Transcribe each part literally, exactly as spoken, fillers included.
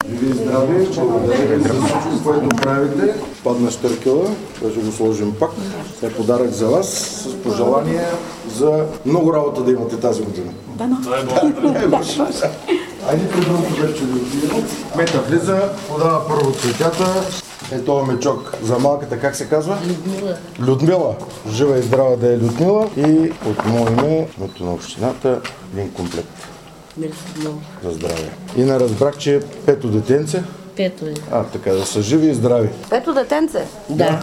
Живи и здрави, благодаря ви за всичко, което правите. Падна штъркела, да ще го сложим пак. Е подарък за вас с пожелание за много работа да имате тази година. Да, но. Айде при другото вече ви отидем. Мета влиза, подава първо цветята. Е този мечок за малката, как се казва? Людмила. Людмила. Жива и здрава да е Людмила. И от мое име, името на общината, един комплект. Мерси много. За здраве. И не разбрах, че е пето детенце. Пето е. А, така, да са живи и здрави. Пето детенце? Да.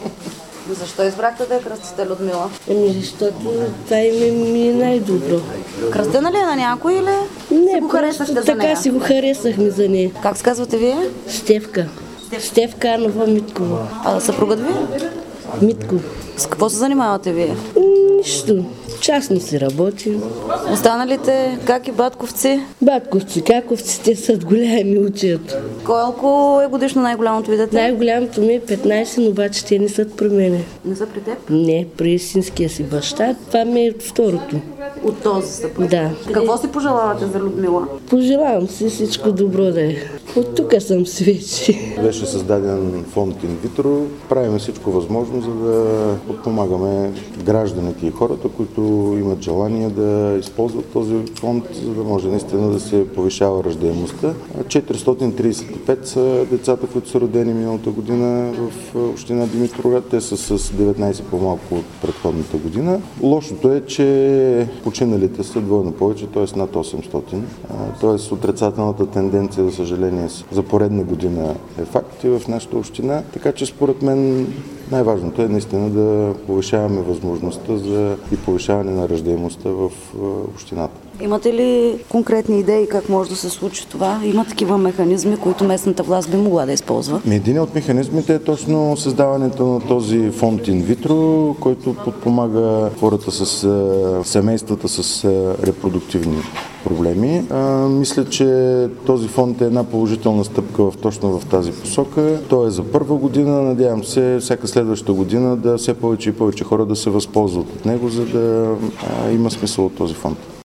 Защо избрахте да я кръстите Людмила? Еми, защото това име ми е най-добро. Кръстена ли е на някой или Не, си го харесахте за така нея? си го харесахме за нея. Как се казвате вие? Стевка. Стевка Анова Миткова. А съпругът ви? Митко. С какво се занимавате вие? Нищо. Частно си работим. Останалите, как и батковци? Батковци, каковци, те са големи учат. Колко е годишно най-голямото ви дете? Най-голямото ми е петнайсет, но обаче те не са при мене. Не са при теб? Не, при истинския си баща. Това ми е второто. От този съпруг? Да. Какво си пожелавате за Людмила? Пожелавам си всичко добро да е. От тук съм си вече. Беше създаден фонд инвитро. Правим всичко възможно, за да подпомагаме гражданите и хората, които имат желание да използват този фонд, за да може наистина да се повишава раждаемостта. четиристотин трийсет и пет са децата, които са родени миналата година в община Димитровград. Те са с деветнайсет по-малко от предходната година. Лошото е, че починалите са двойно повече, т.е. над осемстотин. Т.е. отрицателната тенденция, за съжаление, за поредна година е факт и в нашата община. Така че според мен най-важното е наистина да повишаваме възможността за и повишаване на раждаемостта в общината. Имате ли конкретни идеи как може да се случи това? Има такива механизми, които местната власт би могла да използва? Един от механизмите е точно създаването на този фонд инвитро, който подпомага хората с семействата с репродуктивни проблеми. А, мисля, че този фонд е една положителна стъпка в, точно в тази посока. Той е за първа година. Надявам се всяка следваща година да все повече и повече хора да се възползват от него, за да а, има смисъл от този фонд.